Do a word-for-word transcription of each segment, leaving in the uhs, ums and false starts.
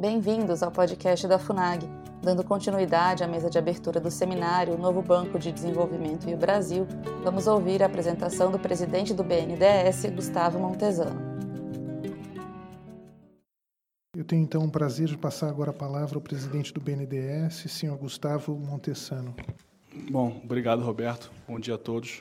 Bem-vindos ao podcast da FUNAG. Dando continuidade à mesa de abertura do seminário Novo Banco de Desenvolvimento e o Brasil, vamos ouvir a apresentação do presidente do B N D E S, Gustavo Montesano. Eu tenho então o prazer de passar agora a palavra ao presidente do B N D E S, senhor Gustavo Montesano. Bom, obrigado, Roberto. Bom dia a todos.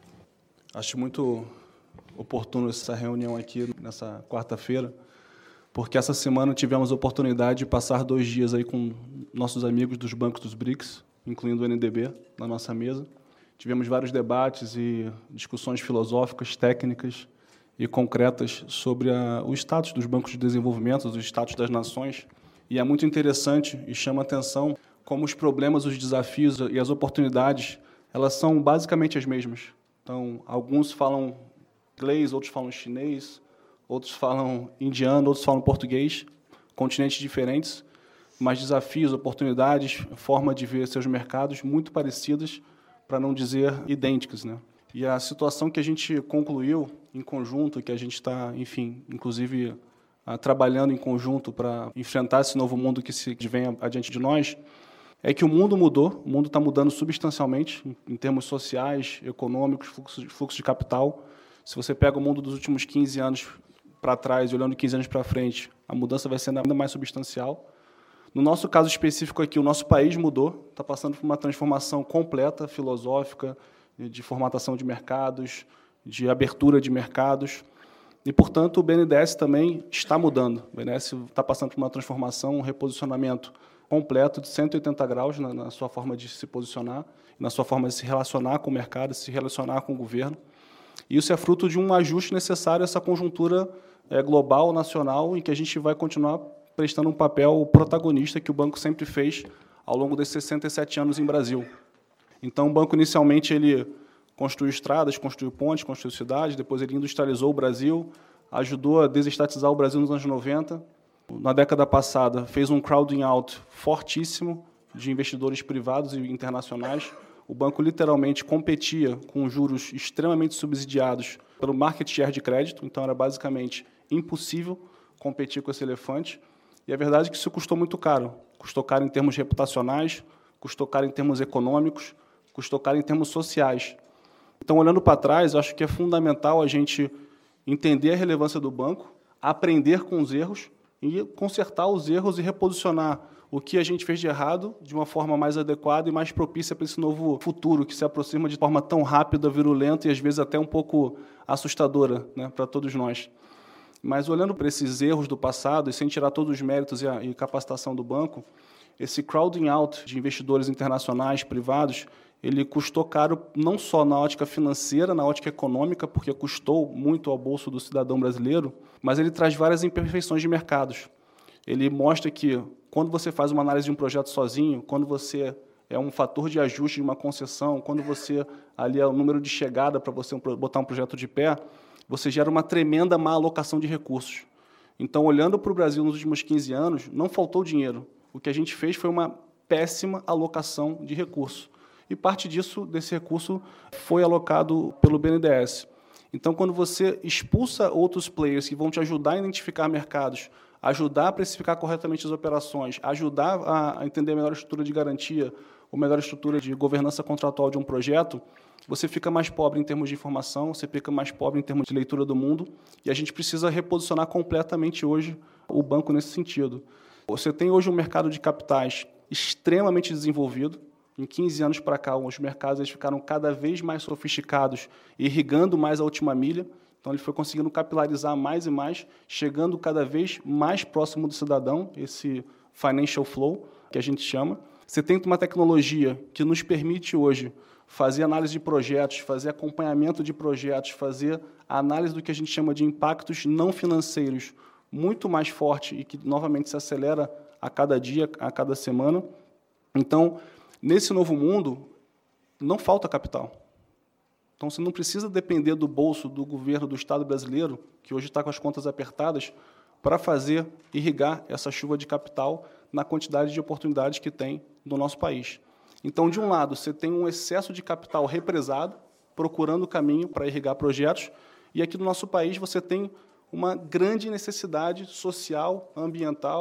Acho muito oportuno essa reunião aqui nessa quarta-feira, porque essa semana tivemos a oportunidade de passar dois dias aí com nossos amigos dos bancos dos B R I C S, incluindo o N D B, na nossa mesa. Tivemos vários debates e discussões filosóficas, técnicas e concretas sobre a, o status dos bancos de desenvolvimento, o status das nações. E é muito interessante e chama a atenção como os problemas, os desafios e as oportunidades, elas são basicamente as mesmas. Então, alguns falam inglês, outros falam chinês, outros falam indiano, outros falam português, continentes diferentes, mas desafios, oportunidades, forma de ver seus mercados muito parecidas, para não dizer idênticas, né? E a situação que a gente concluiu em conjunto, que a gente está, enfim, inclusive trabalhando em conjunto para enfrentar esse novo mundo que se vem adiante de nós, é que o mundo mudou, o mundo está mudando substancialmente em termos sociais, econômicos, fluxo, fluxo de capital. Se você pega o mundo dos últimos quinze anos para trás e olhando quinze anos para frente, a mudança vai ser ainda mais substancial. No nosso caso específico aqui, o nosso país mudou, está passando por uma transformação completa, filosófica, de formatação de mercados, de abertura de mercados. E, portanto, o B N D E S também está mudando. O B N D E S está passando por uma transformação, um reposicionamento completo de cento e oitenta graus na, na sua forma de se posicionar, na sua forma de se relacionar com o mercado, se relacionar com o governo. E isso é fruto de um ajuste necessário a essa conjuntura é, global, nacional, em que a gente vai continuar prestando um papel protagonista que o banco sempre fez ao longo desses sessenta e sete anos em Brasil. Então, o banco, inicialmente, ele construiu estradas, construiu pontes, construiu cidades, depois ele industrializou o Brasil, ajudou a desestatizar o Brasil nos anos noventa. Na década passada, fez um crowding out fortíssimo de investidores privados e internacionais. O banco, literalmente, competia com juros extremamente subsidiados pelo market share de crédito, então era basicamente impossível competir com esse elefante. E a verdade é que isso custou muito caro. Custou caro em termos reputacionais, custou caro em termos econômicos, custou caro em termos sociais. Então, olhando para trás, acho que é fundamental a gente entender a relevância do banco, aprender com os erros e consertar os erros e reposicionar o que a gente fez de errado de uma forma mais adequada e mais propícia para esse novo futuro que se aproxima de forma tão rápida, virulenta e, às vezes, até um pouco assustadora, né, para todos nós. Mas, olhando para esses erros do passado, e sem tirar todos os méritos e a e capacitação do banco, esse crowding out de investidores internacionais, privados, ele custou caro não só na ótica financeira, na ótica econômica, porque custou muito ao bolso do cidadão brasileiro, mas ele traz várias imperfeições de mercados. Ele mostra que, quando você faz uma análise de um projeto sozinho, quando você é um fator de ajuste de uma concessão, quando você ali é o número de chegada para você botar um projeto de pé, você gera uma tremenda má alocação de recursos. Então, olhando para o Brasil nos últimos quinze anos, não faltou dinheiro. O que a gente fez foi uma péssima alocação de recursos. E parte disso, desse recurso, foi alocado pelo B N D E S. Então, quando você expulsa outros players que vão te ajudar a identificar mercados, ajudar a precificar corretamente as operações, ajudar a entender a melhor estrutura de garantia, ou melhor estrutura de governança contratual de um projeto, você fica mais pobre em termos de informação, você fica mais pobre em termos de leitura do mundo, e a gente precisa reposicionar completamente hoje o banco nesse sentido. Você tem hoje um mercado de capitais extremamente desenvolvido. Em quinze anos para cá, os mercados eles ficaram cada vez mais sofisticados, irrigando mais a última milha. Então, ele foi conseguindo capilarizar mais e mais, chegando cada vez mais próximo do cidadão, esse financial flow, que a gente chama. Você tem uma tecnologia que nos permite hoje fazer análise de projetos, fazer acompanhamento de projetos, fazer a análise do que a gente chama de impactos não financeiros muito mais forte e que, novamente, se acelera a cada dia, a cada semana. Então, nesse novo mundo, não falta capital. Então, você não precisa depender do bolso do governo do Estado brasileiro, que hoje está com as contas apertadas, para fazer irrigar essa chuva de capital na quantidade de oportunidades que tem no nosso país. Então, de um lado, você tem um excesso de capital represado, procurando caminho para irrigar projetos, e aqui no nosso país você tem uma grande necessidade social, ambiental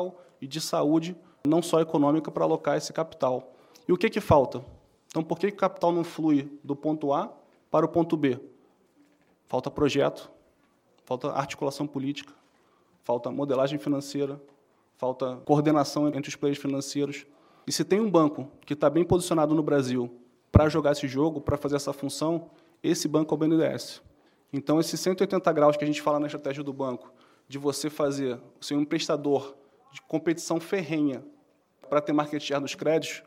e de saúde, não só econômica, para alocar esse capital. E o que, que falta? Então, por que, que o capital não flui do ponto A para o ponto B? Falta projeto, falta articulação política, falta modelagem financeira, falta coordenação entre os players financeiros. E se tem um banco que está bem posicionado no Brasil para jogar esse jogo, para fazer essa função, esse banco é o B N D E S. Então, esses cento e oitenta graus que a gente fala na estratégia do banco, de você fazer, ser um prestador de competição ferrenha para ter market share dos créditos,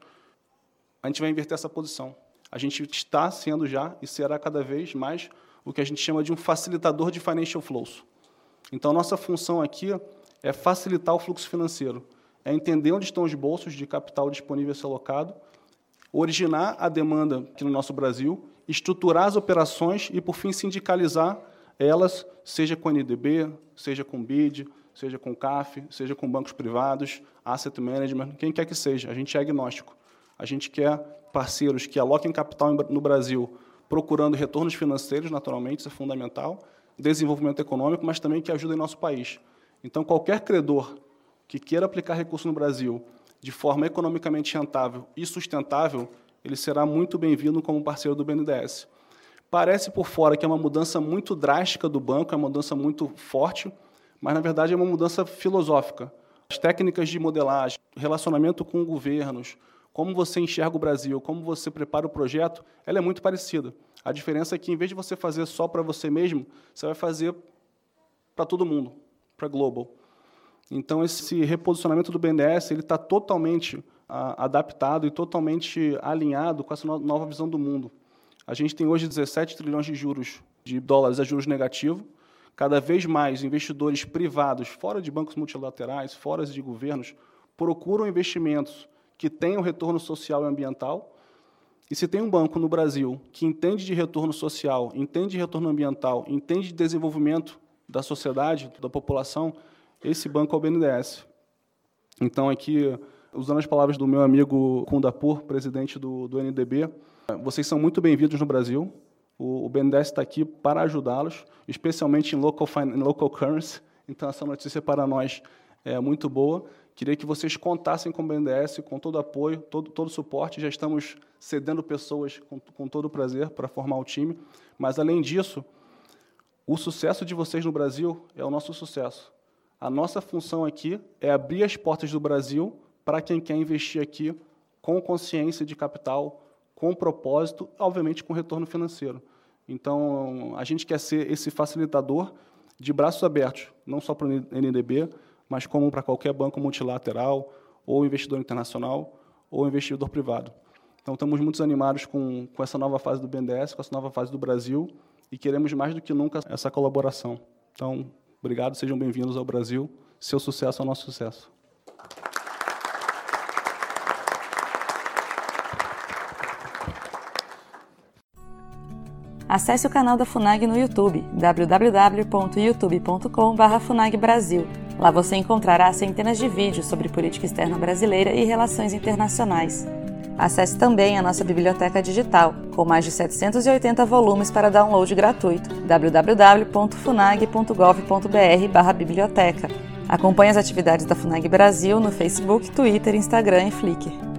a gente vai inverter essa posição. A gente está sendo já e será cada vez mais o que a gente chama de um facilitador de financial flows. Então, a nossa função aqui é facilitar o fluxo financeiro, é entender onde estão os bolsos de capital disponível a ser alocado, originar a demanda aqui no nosso Brasil, estruturar as operações e, por fim, sindicalizar elas, seja com N D B, seja com B I D, seja com C A F, seja com bancos privados, asset management, quem quer que seja. A gente é agnóstico. A gente quer parceiros que aloquem capital no Brasil, procurando retornos financeiros, naturalmente, isso é fundamental, desenvolvimento econômico, mas também que ajudem nosso país. Então, qualquer credor que queira aplicar recurso no Brasil de forma economicamente rentável e sustentável, ele será muito bem-vindo como parceiro do B N D E S. Parece por fora que é uma mudança muito drástica do banco, é uma mudança muito forte, mas, na verdade, é uma mudança filosófica. As técnicas de modelagem, relacionamento com governos, como você enxerga o Brasil, como você prepara o projeto, ela é muito parecida. A diferença é que, em vez de você fazer só para você mesmo, você vai fazer para todo mundo, para global. Então, esse reposicionamento do B N D E S ele está totalmente a, adaptado e totalmente alinhado com essa no, nova visão do mundo. A gente tem hoje dezessete trilhões de juros de dólares a juros negativos. Cada vez mais investidores privados, fora de bancos multilaterais, fora de governos, procuram investimentos que tenham retorno social e ambiental. E se tem um banco no Brasil que entende de retorno social, entende de retorno ambiental, entende de desenvolvimento da sociedade, da população, esse banco é o B N D E S. Então, aqui, usando as palavras do meu amigo Kundapur, presidente do, do N D B, vocês são muito bem-vindos no Brasil. O, o B N D E S está aqui para ajudá-los, especialmente em local, em local currency. Então, essa notícia para nós é muito boa. Queria que vocês contassem com o B N D E S, com todo o apoio, todo, todo o suporte. Já estamos cedendo pessoas com, com todo o prazer para formar o time. Mas, além disso, o sucesso de vocês no Brasil é o nosso sucesso. A nossa função aqui é abrir as portas do Brasil para quem quer investir aqui com consciência de capital, com propósito, obviamente com retorno financeiro. Então, a gente quer ser esse facilitador de braços abertos, não só para o N D B, mas como para qualquer banco multilateral, ou investidor internacional, ou investidor privado. Então, estamos muito animados com, com essa nova fase do B N D E S, com essa nova fase do Brasil, e queremos mais do que nunca essa colaboração. Então, obrigado, sejam bem-vindos ao Brasil. Seu sucesso é o nosso sucesso. Acesse o canal da FUNAG no YouTube, w w w ponto youtube ponto com barra funag brasil. Lá você encontrará centenas de vídeos sobre política externa brasileira e relações internacionais. Acesse também a nossa biblioteca digital, com mais de setecentos e oitenta volumes para download gratuito, w w w ponto funag ponto gov ponto br barra biblioteca. Acompanhe as atividades da FUNAG Brasil no Facebook, Twitter, Instagram e Flickr.